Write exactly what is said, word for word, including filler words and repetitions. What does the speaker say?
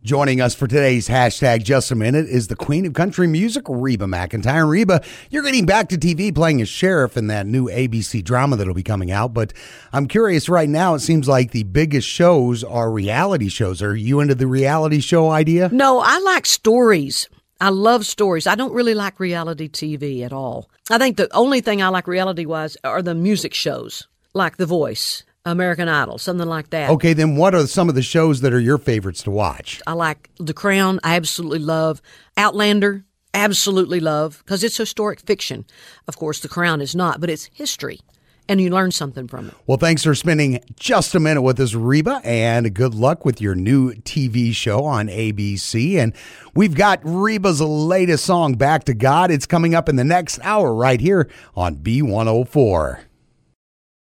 Joining us for today's hashtag Just a Minute is the queen of country music, Reba McEntire. And Reba, you're getting back to T V playing as sheriff in that new A B C drama that'll be coming out. But I'm curious right now, it seems like the biggest shows are reality shows. Are you into the reality show idea? No, I like stories. I love stories. I don't really like reality T V at all. I think the only thing I like reality-wise are the music shows, like The Voice, American Idol, something like that. Okay, then what are some of the shows that are your favorites to watch? I like The Crown. I absolutely love Outlander. Absolutely love, because it's historic fiction. Of course, The Crown is not, but it's history, and you learn something from it. Well, thanks for spending just a minute with us, Reba, and good luck with your new T V show on A B C. And we've got Reba's latest song, Back to God. It's coming up in the next hour right here on B one oh four.